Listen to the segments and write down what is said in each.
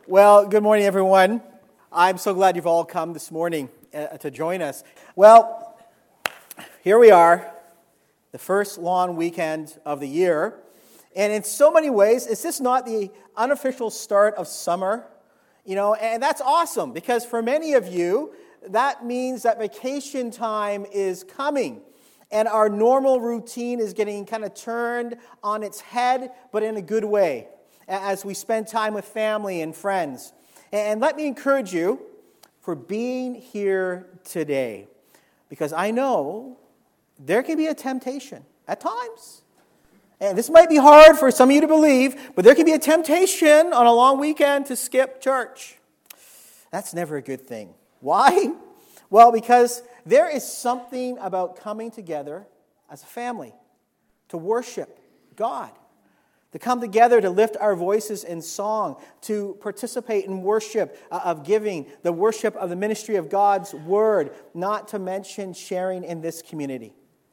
Well, good morning, everyone. I'm so glad you've all come this morning to join us. Well, here we are, the first long weekend of the year. And in so many ways, is this not the unofficial start of summer? And that's awesome because for many of you, that means that vacation time is coming. And our normal routine is getting kind of turned on its head, but in a good way, as we spend time with family and friends. And let me encourage you for being here today, because I know there can be a temptation at times. And this might be hard for some of you to believe, but there can be a temptation on a long weekend to skip church. That's never a good thing. Why? Well, because there is something about coming together as a family to worship God, to come together to lift our voices in song, to participate in worship of giving, the worship of the ministry of God's Word, not to mention sharing in this community.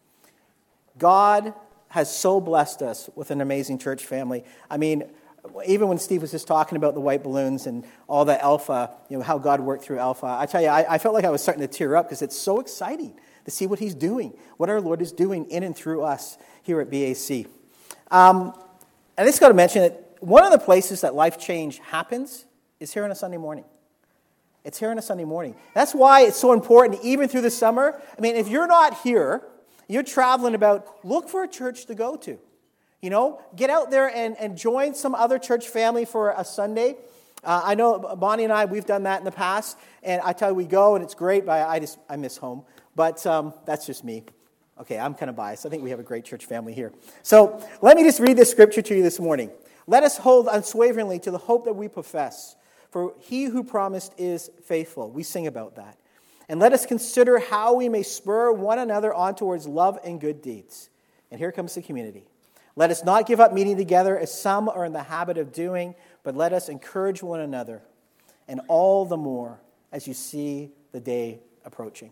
God has so blessed us with an amazing church family. I mean, even when Steve was just talking about the white balloons and all the Alpha, how God worked through Alpha, I tell you, I felt like I was starting to tear up because it's so exciting to see what He's doing, what our Lord is doing in and through us here at BAC. And I just got to mention that one of the places that life change happens is here on a Sunday morning. It's here on a Sunday morning. That's why it's so important, even through the summer. I mean, if you're not here, you're traveling about, look for a church to go to. Get out there and join some other church family for a Sunday. I know Bonnie and I, we've done that in the past. And I tell you, we go and it's great, but I miss home. But that's just me. Okay, I'm kind of biased. I think we have a great church family here. So let me just read this scripture to you this morning. Let us hold unswaveringly to the hope that we profess, for He who promised is faithful. We sing about that. And let us consider how we may spur one another on towards love and good deeds. And here comes the community. Let us not give up meeting together as some are in the habit of doing, but let us encourage one another, and all the more as you see the day approaching.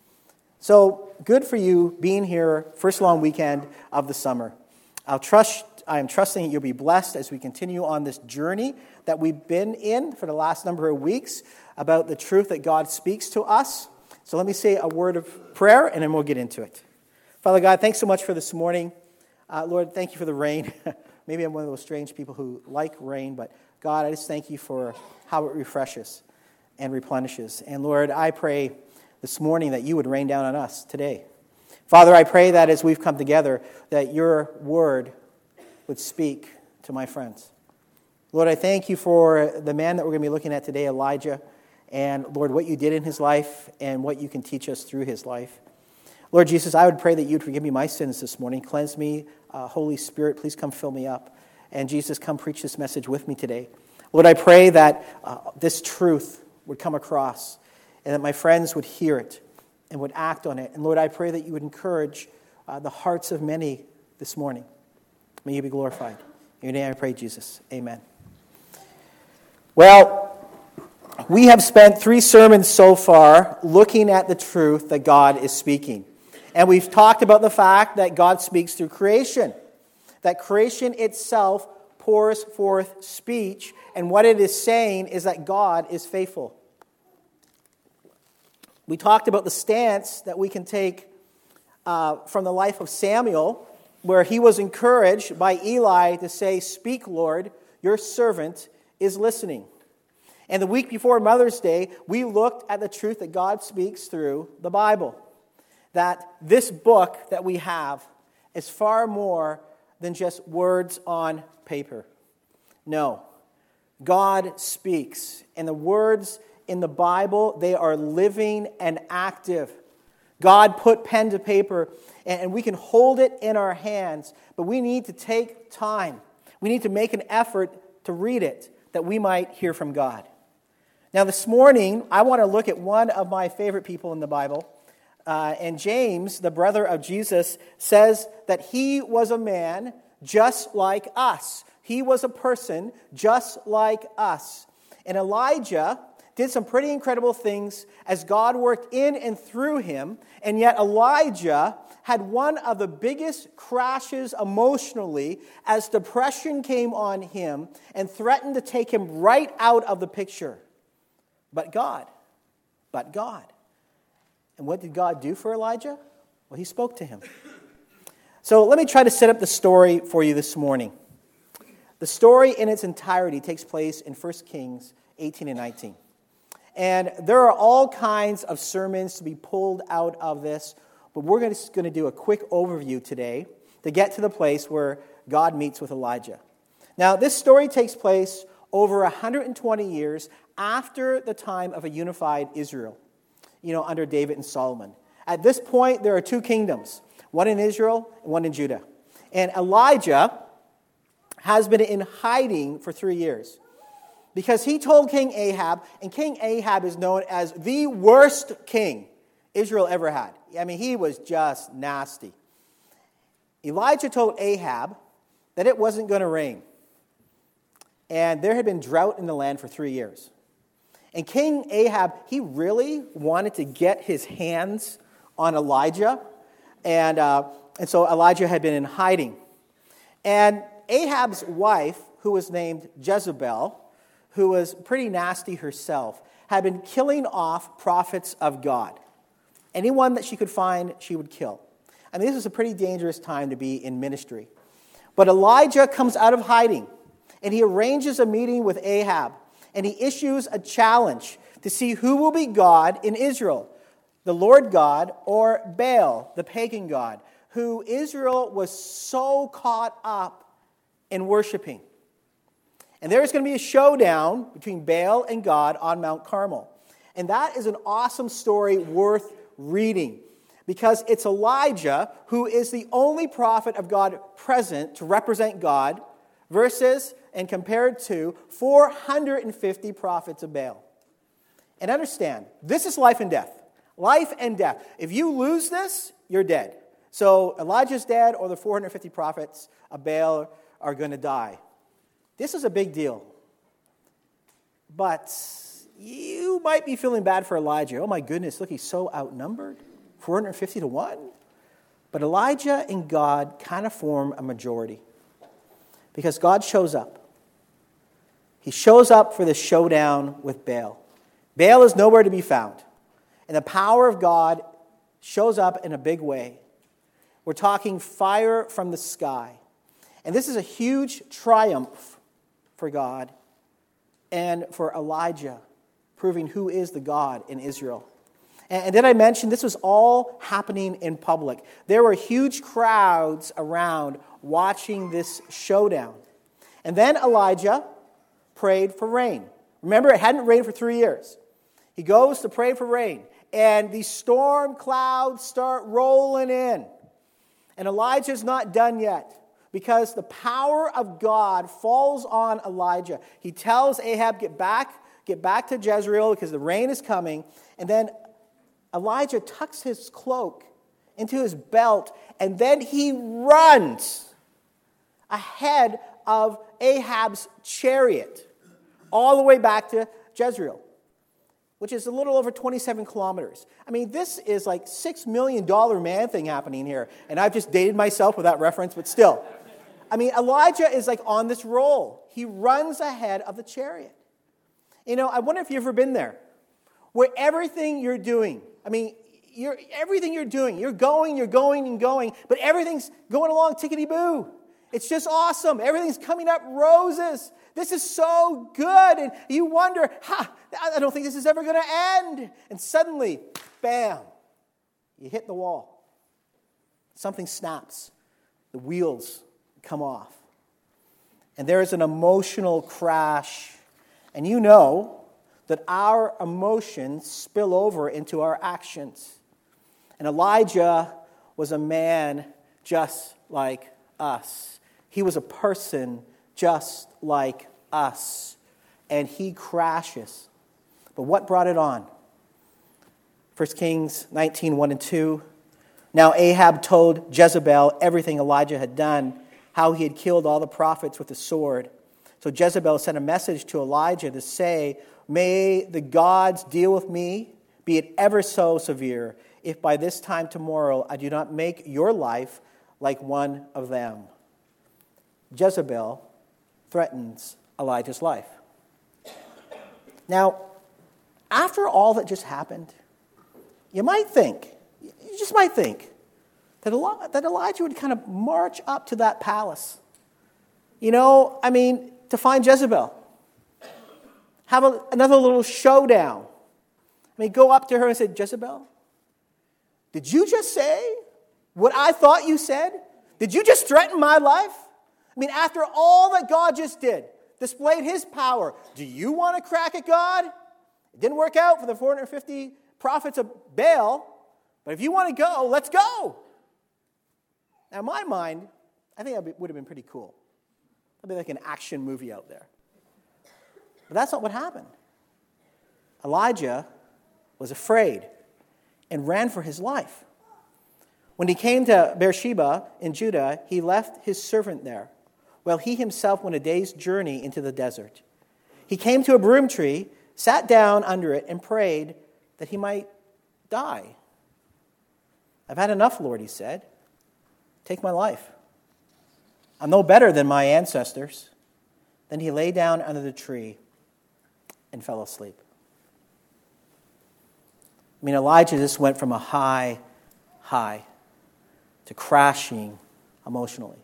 So, good for you being here, first long weekend of the summer. I am trusting that you'll be blessed as we continue on this journey that we've been in for the last number of weeks about the truth that God speaks to us. So let me say a word of prayer, and then we'll get into it. Father God, thanks so much for this morning. Lord, thank you for the rain. Maybe I'm one of those strange people who like rain, but God, I just thank you for how it refreshes and replenishes. And Lord, I pray this morning that you would rain down on us today. Father, I pray that as we've come together, that your word would speak to my friends. Lord, I thank you for the man that we're going to be looking at today, Elijah, and Lord, what you did in his life and what you can teach us through his life. Lord Jesus, I would pray that you'd forgive me my sins this morning. Cleanse me. Holy Spirit, please come fill me up. And Jesus, come preach this message with me today. Lord, I pray that this truth would come across and that my friends would hear it and would act on it. And Lord, I pray that you would encourage the hearts of many this morning. May you be glorified. In your name I pray, Jesus. Amen. Well, we have spent 3 sermons so far looking at the truth that God is speaking. And we've talked about the fact that God speaks through creation, that creation itself pours forth speech, and what it is saying is that God is faithful. We talked about the stance that we can take from the life of Samuel, where he was encouraged by Eli to say, "Speak, Lord, your servant is listening." And the week before Mother's Day, we looked at the truth that God speaks through the Bible. That this book that we have is far more than just words on paper. No, God speaks. And the words in the Bible, they are living and active. God put pen to paper, and we can hold it in our hands, but we need to take time. We need to make an effort to read it, that we might hear from God. Now this morning, I want to look at one of my favorite people in the Bible. And James, the brother of Jesus, says that he was a man just like us. He was a person just like us. And Elijah, did some pretty incredible things as God worked in and through him, and yet Elijah had one of the biggest crashes emotionally as depression came on him and threatened to take him right out of the picture. But God. And what did God do for Elijah? Well, he spoke to him. So let me try to set up the story for you this morning. The story in its entirety takes place in 1 Kings 18 and 19. And there are all kinds of sermons to be pulled out of this, but we're just going to do a quick overview today to get to the place where God meets with Elijah. Now, this story takes place over 120 years after the time of a unified Israel, under David and Solomon. At this point, there are two kingdoms, one in Israel and one in Judah. And Elijah has been in hiding for 3 years because he told King Ahab, and King Ahab is known as the worst king Israel ever had. I mean, he was just nasty. Elijah told Ahab that it wasn't going to rain, and there had been drought in the land for 3 years. And King Ahab, he really wanted to get his hands on Elijah, and so Elijah had been in hiding. And Ahab's wife, who was named Jezebel, who was pretty nasty herself, had been killing off prophets of God. Anyone that she could find, she would kill. I mean, this was a pretty dangerous time to be in ministry. But Elijah comes out of hiding, and he arranges a meeting with Ahab, and he issues a challenge to see who will be God in Israel, the Lord God or Baal, the pagan god, who Israel was so caught up in worshiping. And there is going to be a showdown between Baal and God on Mount Carmel. And that is an awesome story worth reading, because it's Elijah who is the only prophet of God present to represent God versus and compared to 450 prophets of Baal. And understand, this is life and death. Life and death. If you lose this, you're dead. So Elijah's dead, or the 450 prophets of Baal are going to die. This is a big deal. But you might be feeling bad for Elijah. Oh my goodness, look, he's so outnumbered. 450 to 1. But Elijah and God kind of form a majority, because God shows up. He shows up for the showdown with Baal. Baal is nowhere to be found. And the power of God shows up in a big way. We're talking fire from the sky. And this is a huge triumph for God and for Elijah, proving who is the God in Israel. And did I mention this was all happening in public? There were huge crowds around watching this showdown. And then Elijah prayed for rain. Remember, it hadn't rained for 3 years. He goes to pray for rain, and these storm clouds start rolling in. And Elijah's not done yet, because the power of God falls on Elijah. He tells Ahab, get back to Jezreel because the rain is coming. And then Elijah tucks his cloak into his belt, and then he runs ahead of Ahab's chariot all the way back to Jezreel, which is a little over 27 kilometers. I mean, this is like $6 million man thing happening here. And I've just dated myself with that reference, but still. I mean, Elijah is like on this roll. He runs ahead of the chariot. I wonder if you've ever been there, where everything you're doing, you're going, but everything's going along tickety-boo. It's just awesome. Everything's coming up roses. This is so good. And you wonder, I don't think this is ever going to end. And suddenly, bam, you hit the wall. Something snaps. The wheels come off. And there is an emotional crash. And you know that our emotions spill over into our actions. And Elijah was a man just like us. He was a person just like us. And he crashes. But what brought it on? 1 Kings 19, 1 and 2. Now Ahab told Jezebel everything Elijah had done, how he had killed all the prophets with the sword. So Jezebel sent a message to Elijah to say, "May the gods deal with me, be it ever so severe, if by this time tomorrow I do not make your life like one of them." Jezebel threatens Elijah's life. Now, after all that just happened, you just might think, that Elijah would kind of march up to that palace. To find Jezebel. Have another little showdown. Go up to her and say, "Jezebel, did you just say what I thought you said? Did you just threaten my life? After all that God just did, displayed his power, do you want to crack at God? It didn't work out for the 450 prophets of Baal, but if you want to go, let's go." Now, in my mind, I think that would have been pretty cool. That'd be like an action movie out there. But that's not what happened. Elijah was afraid and ran for his life. When he came to Beersheba in Judah, he left his servant there, while he himself went a day's journey into the desert. He came to a broom tree, sat down under it, and prayed that he might die. "I've had enough, Lord," he said. "Take my life. I'm no better than my ancestors." Then he lay down under the tree and fell asleep. Elijah just went from a high to crashing emotionally.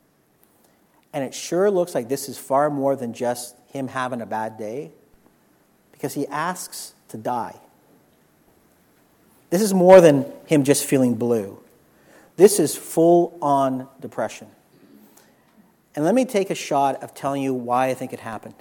And it sure looks like this is far more than just him having a bad day, because he asks to die. This is more than him just feeling blue. This is full-on depression. And let me take a shot of telling you why I think it happened.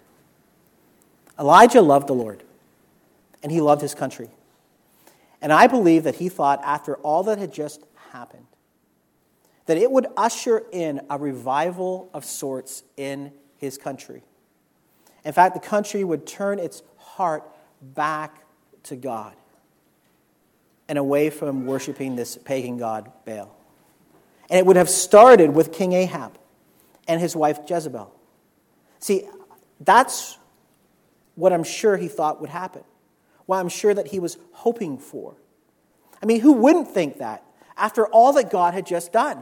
Elijah loved the Lord, and he loved his country. And I believe that he thought, after all that had just happened, that it would usher in a revival of sorts in his country. In fact, the country would turn its heart back to God and away from worshiping this pagan god, Baal. And it would have started with King Ahab and his wife Jezebel. See, that's what I'm sure he thought would happen. What I'm sure that he was hoping for. Who wouldn't think that after all that God had just done?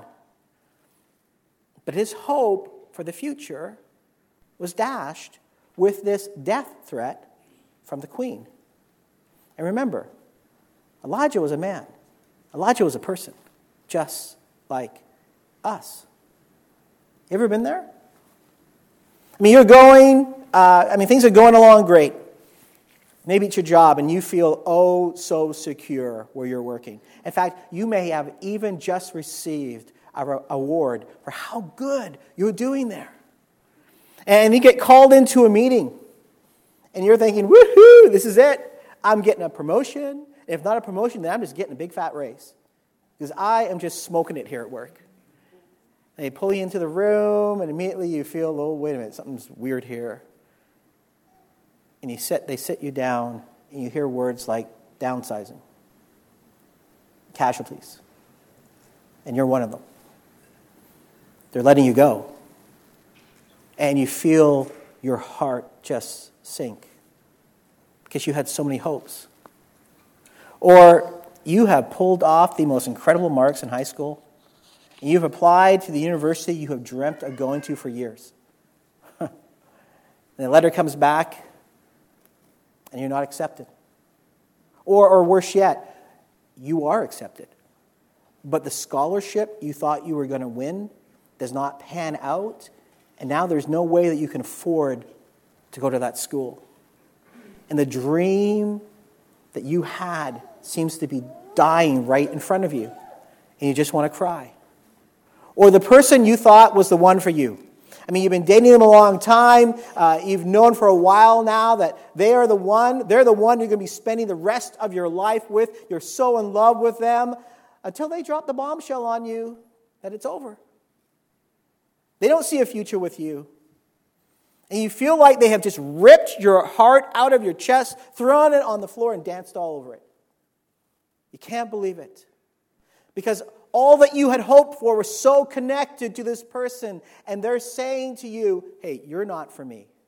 But his hope for the future was dashed with this death threat from the queen. And remember, Elijah was a man. Elijah was a person, just like us. You ever been there? You're going, things are going along great. Maybe it's your job and you feel oh so secure where you're working. In fact, you may have even just received an award for how good you're doing there. And you get called into a meeting and you're thinking, woohoo, this is it. I'm getting a promotion. If not a promotion, then I'm just getting a big fat raise. Because I am just smoking it here at work. They pull you into the room, and immediately you feel, oh, wait a minute, something's weird here. And they sit you down, and you hear words like downsizing, casualties, and you're one of them. They're letting you go. And you feel your heart just sink because you had so many hopes. Or you have pulled off the most incredible marks in high school, and you've applied to the university you have dreamt of going to for years. And the letter comes back, and you're not accepted. Or worse yet, you are accepted. But the scholarship you thought you were going to win does not pan out, and now there's no way that you can afford to go to that school. And the dream that you had seems to be dying right in front of you, and you just want to cry. Or the person you thought was the one for you. You've been dating them a long time. You've known for a while now that they're the one you're going to be spending the rest of your life with. You're so in love with them until they drop the bombshell on you that it's over. They don't see a future with you. And you feel like they have just ripped your heart out of your chest, thrown it on the floor, and danced all over it. You can't believe it. Because all that you had hoped for was so connected to this person, and they're saying to you, hey, you're not for me.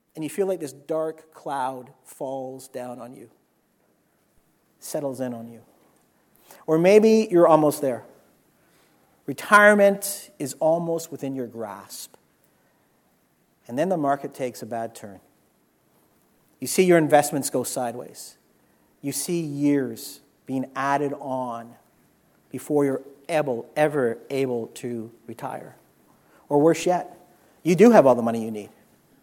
and you feel like this dark cloud falls down on you, settles in on you. Or maybe you're almost there. Retirement is almost within your grasp. And then the market takes a bad turn. You see your investments go sideways. You see years being added on before you're ever able to retire. Or worse yet, you do have all the money you need.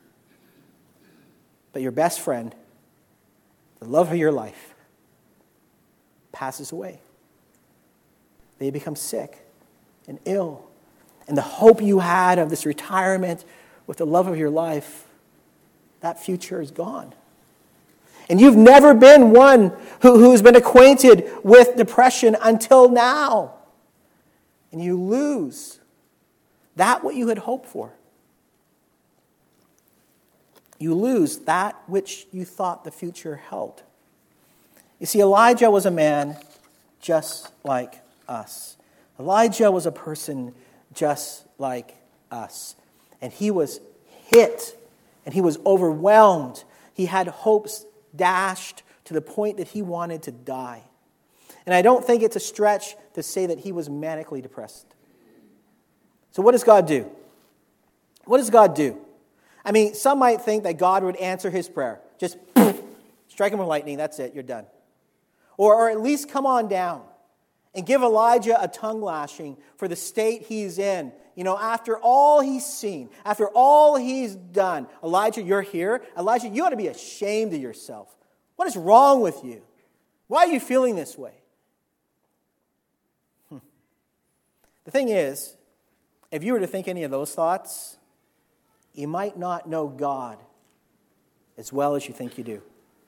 But your best friend, the love of your life, passes away. They become sick and ill. And the hope you had of this retirement with the love of your life, that future is gone. And you've never been one who's been acquainted with depression until now. And you lose that what you had hoped for. You lose that which you thought the future held. You see, Elijah was a man just like us. Elijah was a person just like us. And he was hit, and he was overwhelmed. He had hopes dashed to the point that he wanted to die. And I don't think it's a stretch to say that he was manically depressed. So what does God do? What does God do? I mean, some might think that God would answer his prayer. Just strike him with lightning, that's it, you're done. Or at least come on down and give Elijah a tongue lashing for the state he's in. You know, after all he's seen, after all he's done. Elijah, you're here. Elijah, you ought to be ashamed of yourself. What is wrong with you? Why are you feeling this way? The thing is, if you were to think any of those thoughts, you might not know God as well as you think you do.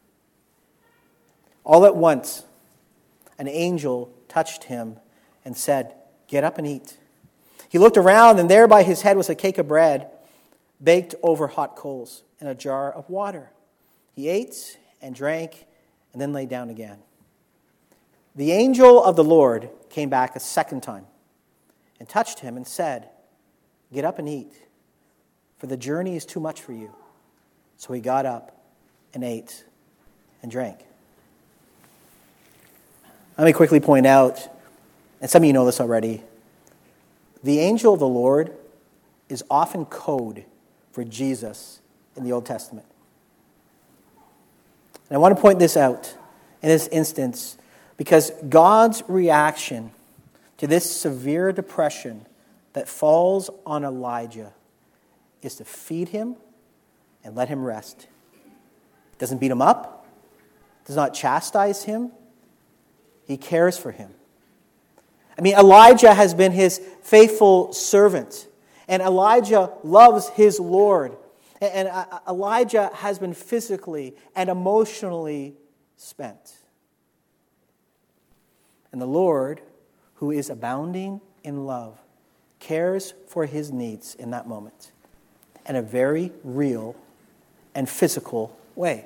All at once, an angel touched him and said, "Get up and eat." He looked around, and there by his head was a cake of bread baked over hot coals and a jar of water. He ate and drank and then lay down again. The angel of the Lord came back a second time and touched him and said, "Get up and eat, for the journey is too much for you." So he got up and ate and drank. Let me quickly point out, and some of you know this already, the angel of the Lord is often code for Jesus in the Old Testament. And I want to point this out in this instance because God's reaction to this severe depression that falls on Elijah is to feed him and let him rest. Doesn't beat him up, does not chastise him. He cares for him. I mean, Elijah has been his faithful servant, and Elijah loves his Lord. And Elijah has been physically and emotionally spent. And the Lord, who is abounding in love, cares for his needs in that moment in a very real and physical way.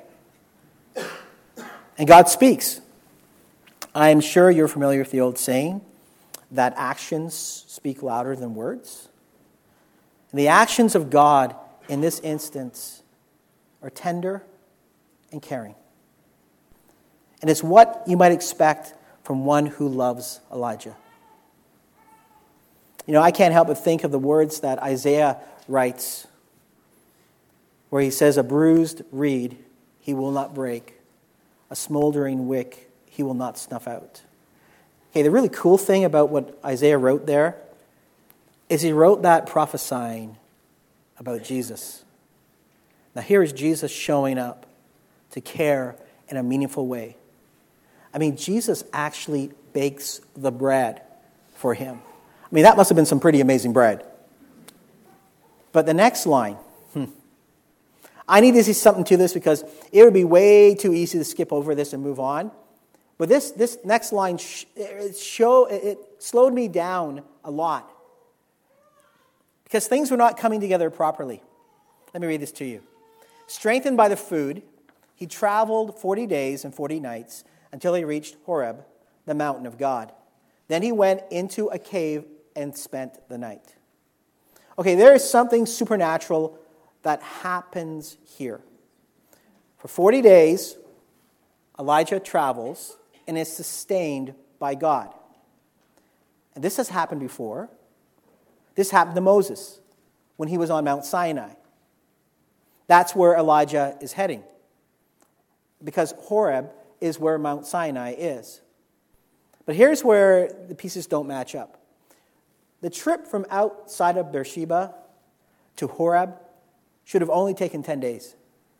And God speaks. I am sure you're familiar with the old saying that actions speak louder than words. And the actions of God in this instance are tender and caring. And it's what you might expect from one who loves Elijah. You know, I can't help but think of the words that Isaiah writes, where he says, "A bruised reed he will not break, a smoldering wick he will not snuff out." Okay, the really cool thing about what Isaiah wrote there is he wrote that prophesying about Jesus. Now here is Jesus showing up to care in a meaningful way. I mean, Jesus actually bakes the bread for him. I mean, that must have been some pretty amazing bread. But the next line, I need to see something to this because it would be way too easy to skip over this and move on. But this next line, it slowed me down a lot because things were not coming together properly. Let me read this to you. Strengthened by the food, he traveled 40 days and 40 nights until he reached Horeb, the mountain of God. Then he went into a cave and spent the night. Okay, there is something supernatural that happens here. For 40 days, Elijah travels and is sustained by God. And this has happened before. This happened to Moses when he was on Mount Sinai. That's where Elijah is heading, because Horeb is where Mount Sinai is. But here's where the pieces don't match up. The trip from outside of Beersheba to Horeb should have only taken 10 days.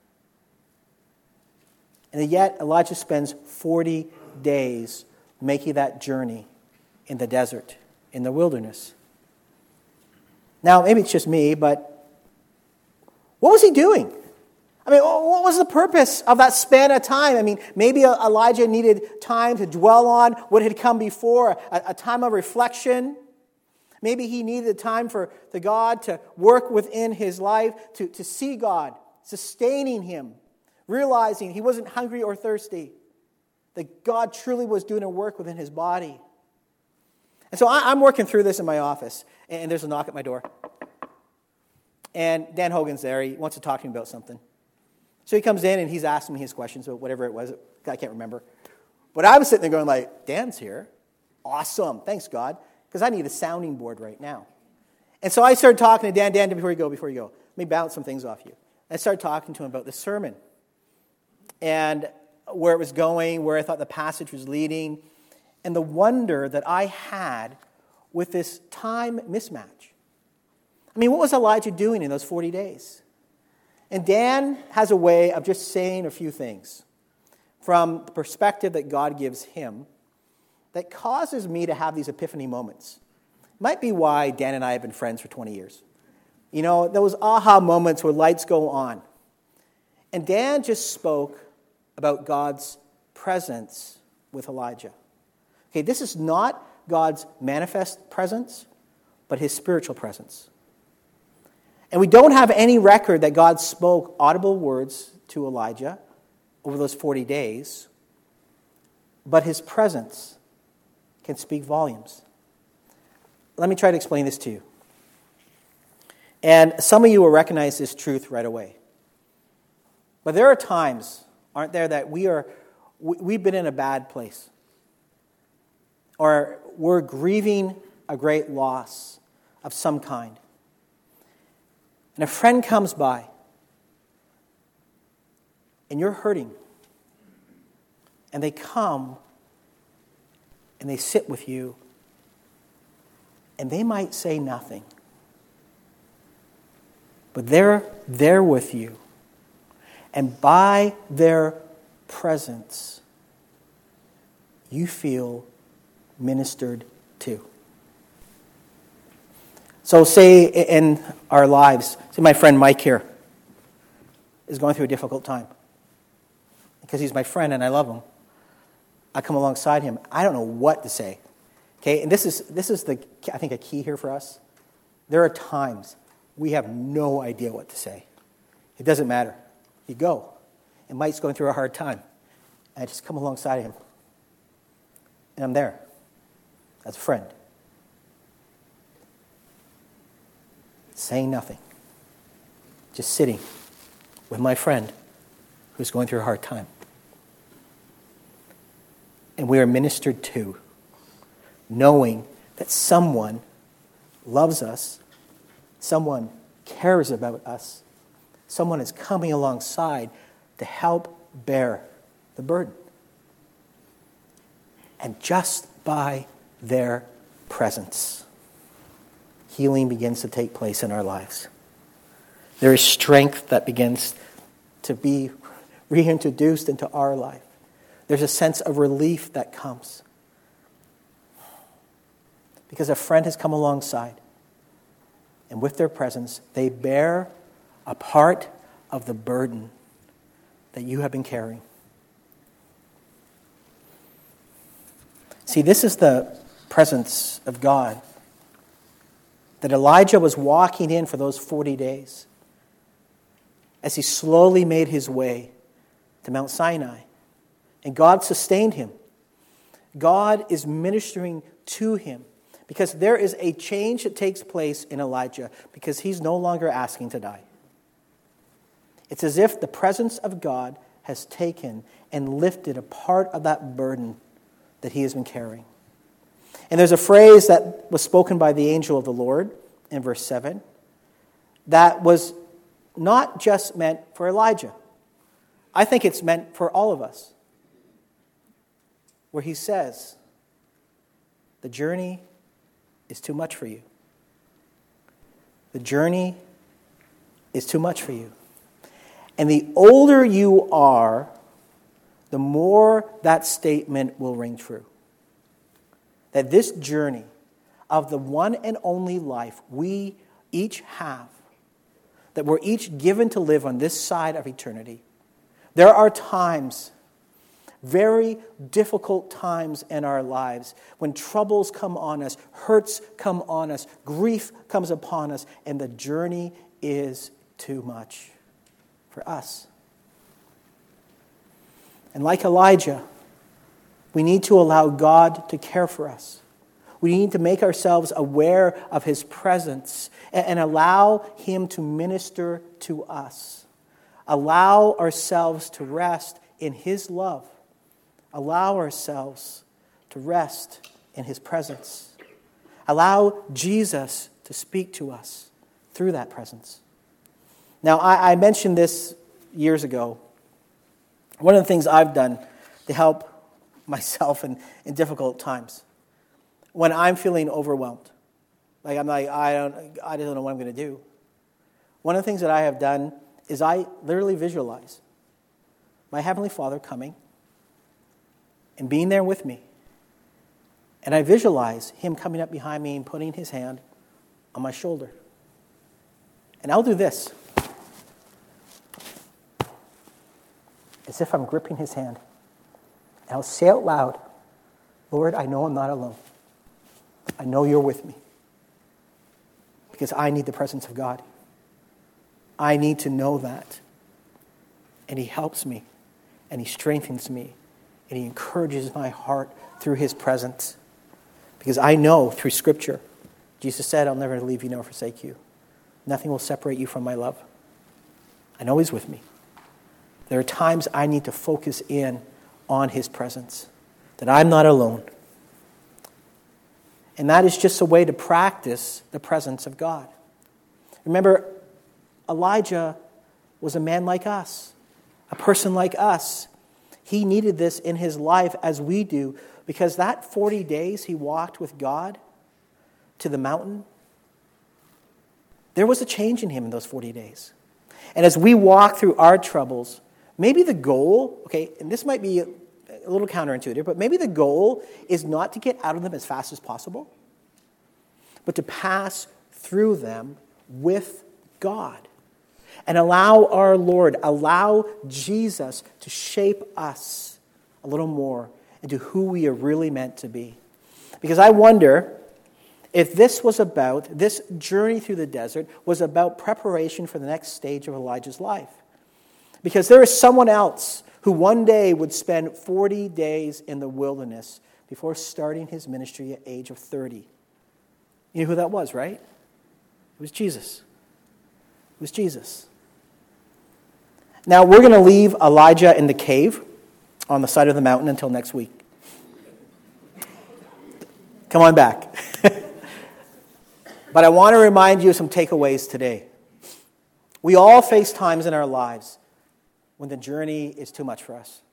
And yet Elijah spends 40 days making that journey in the desert, in the wilderness. Now, maybe it's just me, but what was he doing? I mean, what was the purpose of that span of time? I mean, maybe Elijah needed time to dwell on what had come before, a time of reflection. Maybe he needed time for the God to work within his life, to see God, sustaining him, realizing he wasn't hungry or thirsty, that God truly was doing a work within his body. And so I'm working through this in my office, and there's a knock at my door. And Dan Hogan's there. He wants to talk to me about something. So he comes in, and he's asking me his questions about whatever it was. I can't remember. But I was sitting there going like, Dan's here. Awesome. Thanks, God. Because I need a sounding board right now. And so I started talking to Dan. Dan, before you go, let me bounce some things off you. I started talking to him about the sermon and where it was going, where I thought the passage was leading, and the wonder that I had with this time mismatch. I mean, what was Elijah doing in those 40 days? And Dan has a way of just saying a few things from the perspective that God gives him that causes me to have these epiphany moments. Might be why Dan and I have been friends for 20 years. You know, those aha moments where lights go on. And Dan just spoke about God's presence with Elijah. Okay, this is not God's manifest presence, but his spiritual presence. And we don't have any record that God spoke audible words to Elijah over those 40 days, but his presence can speak volumes. Let me try to explain this to you. And some of you will recognize this truth right away. But there are times, aren't there, that we've been in a bad place. Or we're grieving a great loss of some kind. And a friend comes by, and you're hurting. And they come, and they sit with you, and they might say nothing. But they're there with you. And by their presence, you feel ministered to. So say in our lives, say my friend Mike here is going through a difficult time. Because he's my friend and I love him. I come alongside him. I don't know what to say. Okay, and this is I think a key here for us. There are times we have no idea what to say. It doesn't matter. You go. And Mike's going through a hard time. And I just come alongside him. And I'm there as a friend. Saying nothing. Just sitting with my friend who's going through a hard time. And we are ministered to, knowing that someone loves us, someone cares about us, someone is coming alongside to help bear the burden. And just by their presence, healing begins to take place in our lives. There is strength that begins to be reintroduced into our life. There's a sense of relief that comes. Because a friend has come alongside. And with their presence, they bear a part of the burden that you have been carrying. See, this is the presence of God that Elijah was walking in for those 40 days as he slowly made his way to Mount Sinai. And God sustained him. God is ministering to him because there is a change that takes place in Elijah because he's no longer asking to die. It's as if the presence of God has taken and lifted a part of that burden that he has been carrying. And there's a phrase that was spoken by the angel of the Lord in verse 7 that was not just meant for Elijah. I think it's meant for all of us. Where he says, the journey is too much for you. The journey is too much for you. And the older you are, the more that statement will ring true. That this journey of the one and only life we each have, that we're each given to live on this side of eternity, there are times, very difficult times in our lives, when troubles come on us, hurts come on us, grief comes upon us, and the journey is too much for us. And like Elijah, we need to allow God to care for us. We need to make ourselves aware of his presence and allow him to minister to us. Allow ourselves to rest in his love. Allow ourselves to rest in his presence. Allow Jesus to speak to us through that presence. Now, I mentioned this years ago. One of the things I've done to help myself in difficult times, when I'm feeling overwhelmed, I don't know what I'm going to do. One of the things that I have done is I literally visualize my Heavenly Father coming and being there with me. And I visualize him coming up behind me and putting his hand on my shoulder. And I'll do this, as if I'm gripping his hand. And I'll say out loud, Lord, I know I'm not alone. I know you're with me. Because I need the presence of God. I need to know that. And he helps me. And he strengthens me. And he encourages my heart through his presence. Because I know through Scripture, Jesus said, I'll never leave you nor forsake you. Nothing will separate you from my love. I know he's with me. There are times I need to focus in on his presence. That I'm not alone. And that is just a way to practice the presence of God. Remember, Elijah was a man like us. A person like us. He needed this in his life as we do, because that 40 days he walked with God to the mountain, there was a change in him in those 40 days. And as we walk through our troubles, maybe the goal, and this might be a little counterintuitive, but maybe the goal is not to get out of them as fast as possible, but to pass through them with God. And allow our Lord, allow Jesus to shape us a little more into who we are really meant to be. Because I wonder if this journey through the desert was about preparation for the next stage of Elijah's life. Because there is someone else who one day would spend 40 days in the wilderness before starting his ministry at the age of 30. You know who that was, right? It was Jesus. It was Jesus. Now, we're going to leave Elijah in the cave on the side of the mountain until next week. Come on back. But I want to remind you of some takeaways today. We all face times in our lives when the journey is too much for us.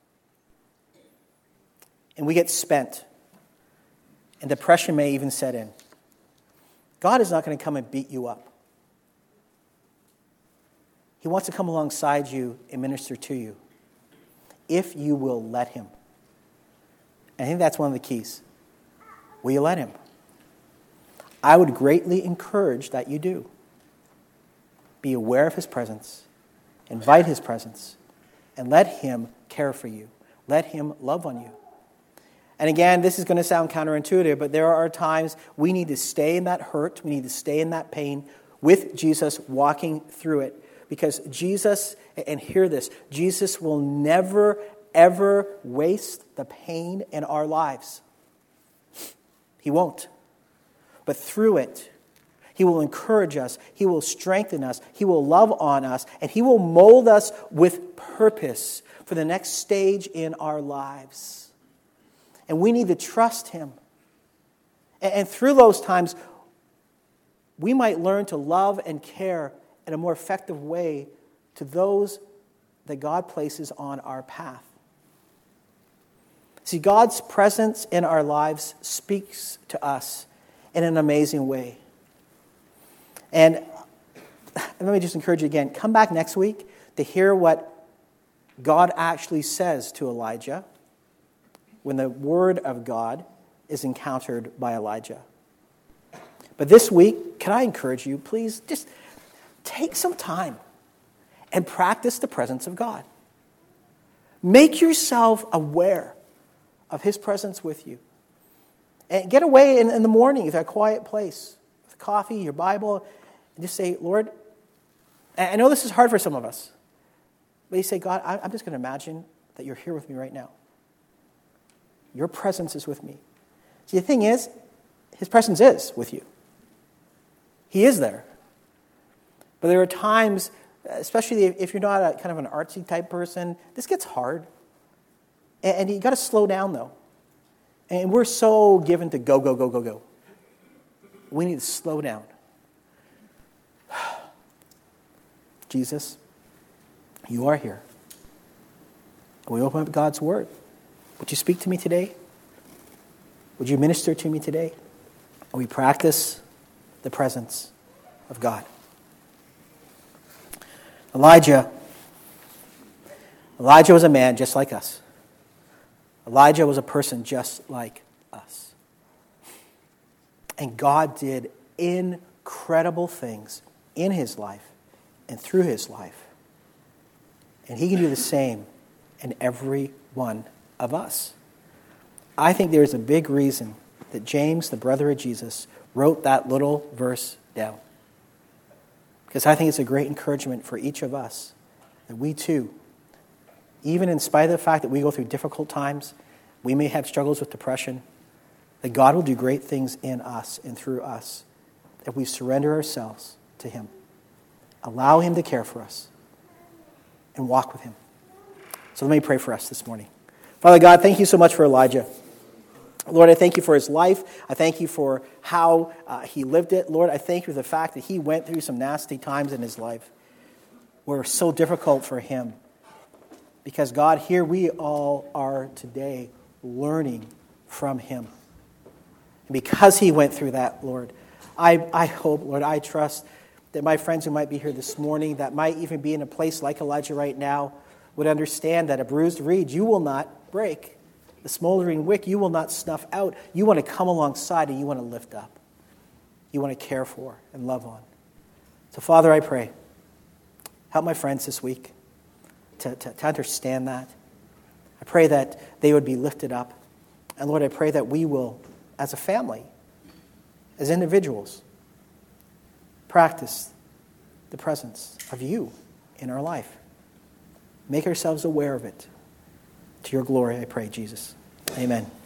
And we get spent. And depression may even set in. God is not going to come and beat you up. He wants to come alongside you and minister to you if you will let him. And I think that's one of the keys. Will you let him? I would greatly encourage that you do. Be aware of his presence. Invite his presence. And let him care for you. Let him love on you. And again, this is going to sound counterintuitive, but there are times we need to stay in that hurt. We need to stay in that pain with Jesus, walking through it. Because Jesus, and hear this, Jesus will never, ever waste the pain in our lives. He won't. But through it, He will encourage us. He will strengthen us. He will love on us. And He will mold us with purpose for the next stage in our lives. And we need to trust Him. And through those times, we might learn to love and care in a more effective way to those that God places on our path. See, God's presence in our lives speaks to us in an amazing way. And let me just encourage you again, come back next week to hear what God actually says to Elijah when the word of God is encountered by Elijah. But this week, can I encourage you, please just take some time and practice the presence of God. Make yourself aware of His presence with you. And get away in the morning to a quiet place with coffee, your Bible, and just say, Lord, I know this is hard for some of us, but you say, God, I'm just going to imagine that you're here with me right now. Your presence is with me. See, the thing is, His presence is with you. He is there. But there are times, especially if you're not a kind of an artsy type person, this gets hard. And you got to slow down, though. And we're so given to go, go, go, go, go. We need to slow down. Jesus, you are here. We open up God's Word. Would you speak to me today? Would you minister to me today? And we practice the presence of God. Elijah was a man just like us. Elijah was a person just like us. And God did incredible things in his life and through his life. And He can do the same in every one of us. I think there is a big reason that James, the brother of Jesus, wrote that little verse down. Because I think it's a great encouragement for each of us that we too, even in spite of the fact that we go through difficult times, we may have struggles with depression, that God will do great things in us and through us if we surrender ourselves to Him. Allow Him to care for us and walk with Him. So let me pray for us this morning. Father God, thank you so much for Elijah. Lord, I thank you for his life. I thank you for how he lived it. Lord, I thank you for the fact that he went through some nasty times in his life were so difficult for him. Because God, here we all are today learning from him. And because he went through that, Lord, I hope, Lord, I trust that my friends who might be here this morning, that might even be in a place like Elijah right now, would understand that a bruised reed you will not break. The smoldering wick you will not snuff out. You want to come alongside and you want to lift up. You want to care for and love on. So, Father, I pray, help my friends this week to understand that. I pray that they would be lifted up. And Lord, I pray that we will, as a family, as individuals, practice the presence of you in our life. Make ourselves aware of it. To your glory, I pray, Jesus. Amen.